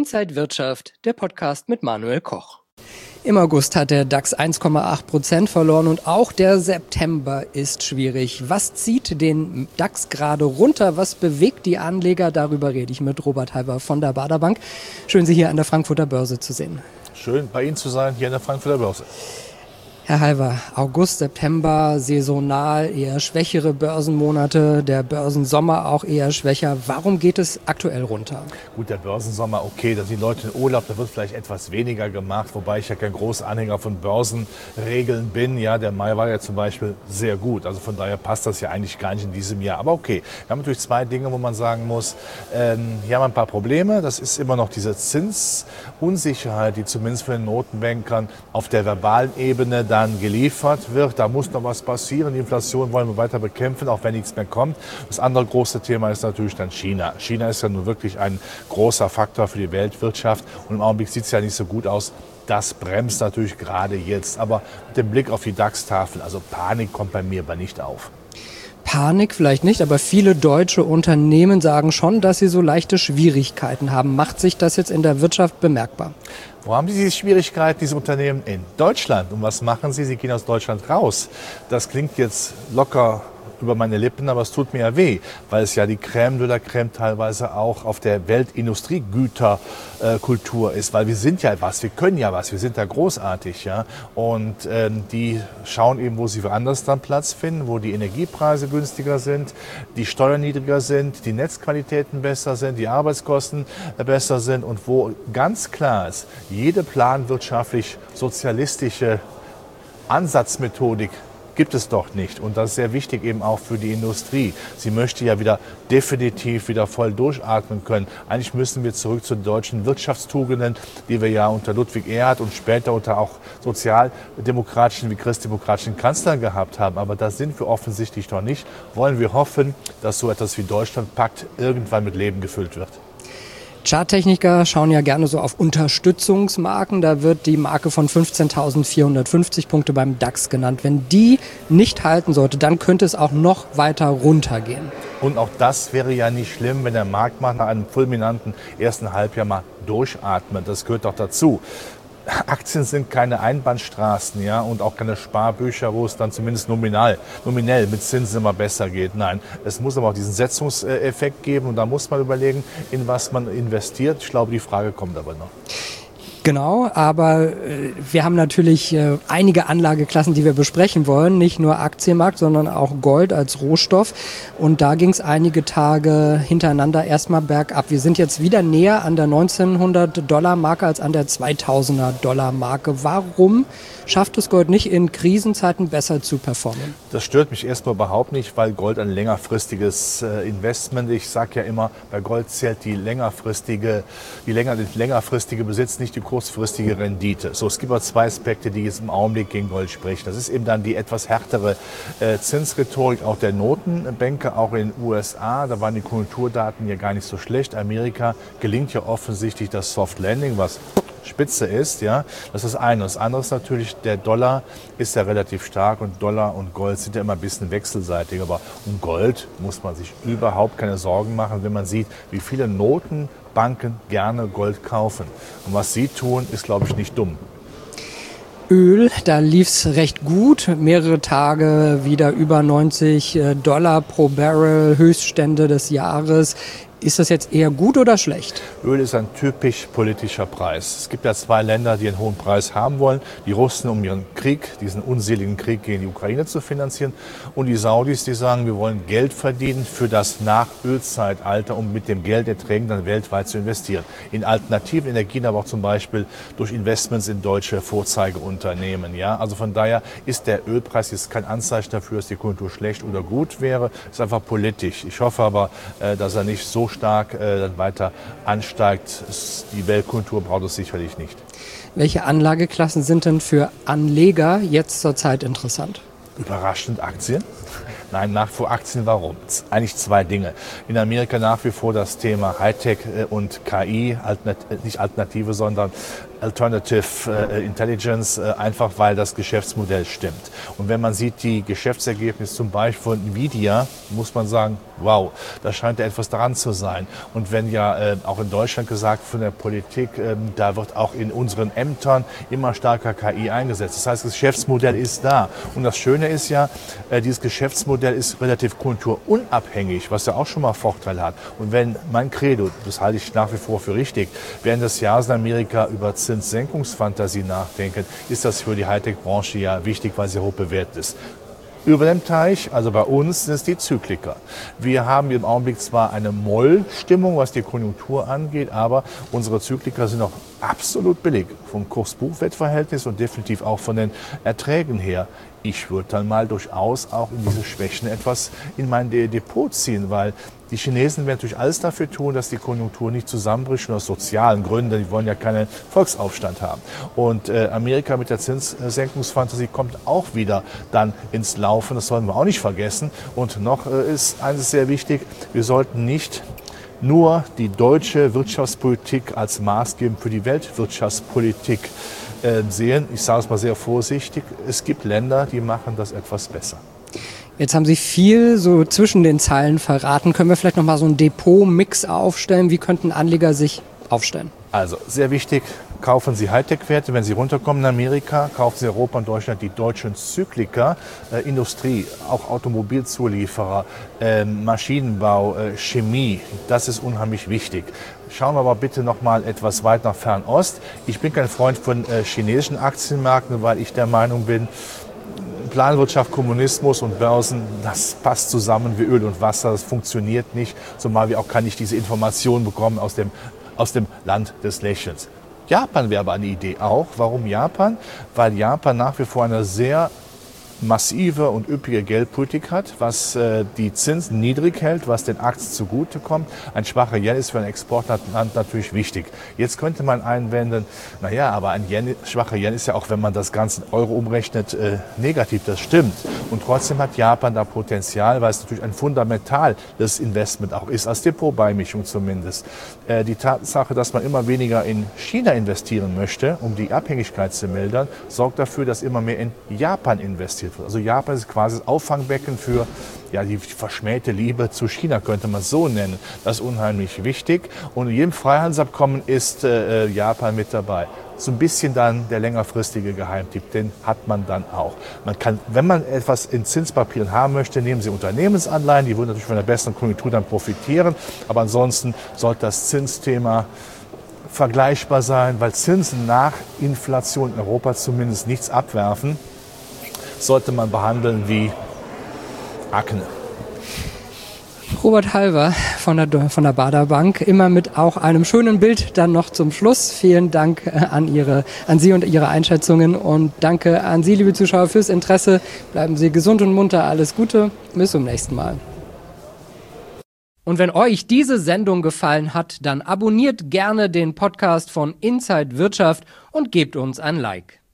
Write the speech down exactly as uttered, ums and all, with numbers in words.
Inside Wirtschaft, der Podcast mit Manuel Koch. Im August hat der DAX eins Komma acht Prozent verloren und auch der September ist schwierig. Was zieht den DAX gerade runter? Was bewegt die Anleger? Darüber rede ich mit Robert Halber von der Baader Bank. Schön, Sie hier an der Frankfurter Börse zu sehen. Schön, bei Ihnen zu sein, hier an der Frankfurter Börse. Herr Halver, August, September, saisonal eher schwächere Börsenmonate, der Börsensommer auch eher schwächer. Warum geht es aktuell runter? Gut, der Börsensommer, okay, da sind die Leute in Urlaub, da wird vielleicht etwas weniger gemacht, wobei ich ja kein großer Anhänger von Börsenregeln bin. Ja, der Mai war ja zum Beispiel sehr gut, also von daher passt das ja eigentlich gar nicht in diesem Jahr. Aber okay, wir haben natürlich zwei Dinge, wo man sagen muss, ähm, hier haben wir ein paar Probleme. Das ist immer noch diese Zinsunsicherheit, die zumindest für den Notenbankern auf der verbalen Ebene da geliefert wird. Da muss noch was passieren. Die Inflation wollen wir weiter bekämpfen, auch wenn nichts mehr kommt. Das andere große Thema ist natürlich dann China. China ist ja nun wirklich ein großer Faktor für die Weltwirtschaft und im Augenblick sieht es ja nicht so gut aus. Das bremst natürlich gerade jetzt. Aber mit dem Blick auf die DAX-Tafel, also Panik kommt bei mir aber nicht auf. Panik vielleicht nicht, aber viele deutsche Unternehmen sagen schon, dass sie so leichte Schwierigkeiten haben. Macht sich das jetzt in der Wirtschaft bemerkbar? Wo haben Sie diese Schwierigkeiten, diese Unternehmen? In Deutschland. Und was machen Sie? Sie gehen aus Deutschland raus. Das klingt jetzt locker über meine Lippen, aber es tut mir ja weh, weil es ja die Crème de la Crème teilweise auch auf der Weltindustriegüterkultur ist, weil wir sind ja was, wir können ja was, wir sind da großartig, ja, und äh, die schauen eben, wo sie woanders dann Platz finden, wo die Energiepreise günstiger sind, die Steuern niedriger sind, die Netzqualitäten besser sind, die Arbeitskosten besser sind und wo ganz klar ist, jede planwirtschaftlich sozialistische Ansatzmethodik gibt es doch nicht. Und das ist sehr wichtig eben auch für die Industrie. Sie möchte ja wieder definitiv wieder voll durchatmen können. Eigentlich müssen wir zurück zu den deutschen Wirtschaftstugenden, die wir ja unter Ludwig Erhard und später unter auch sozialdemokratischen wie christdemokratischen Kanzlern gehabt haben. Aber das sind wir offensichtlich noch nicht. Wollen wir hoffen, dass so etwas wie Deutschlandpakt irgendwann mit Leben gefüllt wird. Charttechniker schauen ja gerne so auf Unterstützungsmarken. Da wird die Marke von fünfzehntausendvierhundertfünfzig Punkte beim DAX genannt. Wenn die nicht halten sollte, dann könnte es auch noch weiter runtergehen. Und auch das wäre ja nicht schlimm, wenn der Markt mal nach einem fulminanten ersten Halbjahr mal durchatmet. Das gehört doch dazu. Aktien sind keine Einbahnstraßen, ja, und auch keine Sparbücher, wo es dann zumindest nominal, nominell mit Zinsen immer besser geht. Nein, es muss aber auch diesen Setzungseffekt geben und da muss man überlegen, in was man investiert. Ich glaube, die Frage kommt aber noch. Genau, aber äh, wir haben natürlich äh, einige Anlageklassen, die wir besprechen wollen. Nicht nur Aktienmarkt, sondern auch Gold als Rohstoff. Und da ging es einige Tage hintereinander erstmal bergab. Wir sind jetzt wieder näher an der neunzehnhundert-Dollar-Marke als an der zweitausender-Dollar-Marke. Warum schafft es Gold nicht, in Krisenzeiten besser zu performen? Das stört mich erstmal überhaupt nicht, weil Gold ein längerfristiges äh, Investment ist. Ich sage ja immer, bei Gold zählt die längerfristige, die länger, die längerfristige Besitz, nicht die kurzfristige Rendite. So, es gibt aber zwei Aspekte, die jetzt im Augenblick gegen Gold sprechen. Das ist eben dann die etwas härtere äh, Zinsrhetorik auch der Notenbanker, auch in den U S A. Da waren die Konjunkturdaten ja gar nicht so schlecht. Amerika gelingt ja offensichtlich das Soft Landing, was Spitze ist, ja. Das ist das eine. Das andere ist natürlich, der Dollar ist ja relativ stark und Dollar und Gold sind ja immer ein bisschen wechselseitig. Aber um Gold muss man sich überhaupt keine Sorgen machen, wenn man sieht, wie viele Notenbanken gerne Gold kaufen. Und was sie tun, ist, glaube ich, nicht dumm. Öl, da lief es recht gut, mehrere Tage wieder über neunzig Dollar pro Barrel, Höchststände des Jahres. Ist das jetzt eher gut oder schlecht? Öl ist ein typisch politischer Preis. Es gibt ja zwei Länder, die einen hohen Preis haben wollen. Die Russen, um ihren Krieg, diesen unseligen Krieg gegen die Ukraine zu finanzieren. Und die Saudis, die sagen, wir wollen Geld verdienen für das Nach-Öl-Zeitalter, um mit dem Gelderträgen dann weltweit zu investieren. In alternativen Energien, aber auch zum Beispiel durch Investments in deutsche Vorzeigeunternehmen. Ja? Also von daher ist der Ölpreis jetzt kein Anzeichen dafür, dass die Konjunktur schlecht oder gut wäre. Es ist einfach politisch. Ich hoffe aber, dass er nicht so stark äh, dann weiter ansteigt. Die Weltkultur braucht es sicherlich nicht. Welche Anlageklassen sind denn für Anleger jetzt zurzeit interessant? Überraschend Aktien? Nein, nach wie vor Aktien. Warum? Eigentlich zwei Dinge. In Amerika nach wie vor das Thema Hightech und K I, Alternat- nicht Alternative, sondern Alternative äh, Intelligence, äh, einfach weil das Geschäftsmodell stimmt. Und wenn man sieht die Geschäftsergebnisse zum Beispiel von Nvidia, muss man sagen, wow, da scheint ja etwas dran zu sein. Und wenn ja äh, auch in Deutschland gesagt von der Politik, äh, da wird auch in unseren Ämtern immer stärker K I eingesetzt. Das heißt, das Geschäftsmodell ist da. Und das Schöne ist ja, äh, dieses Geschäftsmodell ist relativ konjunkturunabhängig, was ja auch schon mal Vorteile hat. Und wenn mein Credo, das halte ich nach wie vor für richtig, während des Jahres in Amerika über Zinssenkungsfantasie nachdenken, ist das für die Hightech-Branche ja wichtig, weil sie hoch bewertet ist. Über dem Teich, also bei uns, sind es die Zykliker. Wir haben im Augenblick zwar eine Mollstimmung, was die Konjunktur angeht, aber unsere Zykliker sind noch absolut billig vom Kurs-Buchwert-Verhältnis und definitiv auch von den Erträgen her. Ich würde dann mal durchaus auch in diese Schwächen etwas in mein Depot ziehen, weil die Chinesen werden natürlich alles dafür tun, dass die Konjunktur nicht zusammenbricht, schon aus sozialen Gründen. Die wollen ja keinen Volksaufstand haben. Und äh, Amerika mit der Zinssenkungsfantasie kommt auch wieder dann ins Laufen. Das sollen wir auch nicht vergessen. Und noch äh, ist eines sehr wichtig, wir sollten nicht nur die deutsche Wirtschaftspolitik als maßgebend für die Weltwirtschaftspolitik äh, sehen. Ich sage es mal sehr vorsichtig. Es gibt Länder, die machen das etwas besser. Jetzt haben Sie viel so zwischen den Zeilen verraten. Können wir vielleicht noch mal so einen Depot-Mix aufstellen? Wie könnten Anleger sich aufstellen? Also sehr wichtig, kaufen Sie Hightech-Werte. Wenn Sie runterkommen in Amerika, kaufen Sie Europa und Deutschland die deutschen Zykliker, äh, Industrie, auch Automobilzulieferer, äh, Maschinenbau, äh, Chemie. Das ist unheimlich wichtig. Schauen wir aber bitte noch mal etwas weit nach Fernost. Ich bin kein Freund von äh, chinesischen Aktienmärkten, weil ich der Meinung bin, Planwirtschaft, Kommunismus und Börsen, das passt zusammen wie Öl und Wasser, das funktioniert nicht, zumal wir auch kann ich diese Informationen bekommen aus dem, aus dem Land des Lächelns. Japan wäre aber eine Idee auch. Warum Japan? Weil Japan nach wie vor eine sehr massive und üppige Geldpolitik hat, was äh, die Zinsen niedrig hält, was den Aktien zugutekommt. Ein schwacher Yen ist für ein Exportland natürlich wichtig. Jetzt könnte man einwenden, naja, aber ein Yen, schwacher Yen ist ja auch, wenn man das Ganze in Euro umrechnet, äh, negativ. Das stimmt. Und trotzdem hat Japan da Potenzial, weil es natürlich ein fundamentales Investment auch ist, als Depotbeimischung zumindest. Äh, die Tatsache, dass man immer weniger in China investieren möchte, um die Abhängigkeit zu mildern, sorgt dafür, dass immer mehr in Japan investiert. Also Japan ist quasi das Auffangbecken für ja, die verschmähte Liebe zu China, könnte man es so nennen. Das ist unheimlich wichtig. Und in jedem Freihandelsabkommen ist äh, Japan mit dabei. So ein bisschen dann der längerfristige Geheimtipp, den hat man dann auch. Man kann, wenn man etwas in Zinspapieren haben möchte, nehmen Sie Unternehmensanleihen. Die würden natürlich von der besseren Konjunktur dann profitieren. Aber ansonsten sollte das Zinsthema vergleichbar sein, weil Zinsen nach Inflation in Europa zumindest nichts abwerfen. Sollte man behandeln wie Akne. Robert Halver von der, von der Baader Bank, immer mit auch einem schönen Bild dann noch zum Schluss. Vielen Dank an, Ihre, an Sie und Ihre Einschätzungen und danke an Sie, liebe Zuschauer, fürs Interesse. Bleiben Sie gesund und munter, alles Gute, bis zum nächsten Mal. Und wenn euch diese Sendung gefallen hat, dann abonniert gerne den Podcast von Inside Wirtschaft und gebt uns ein Like.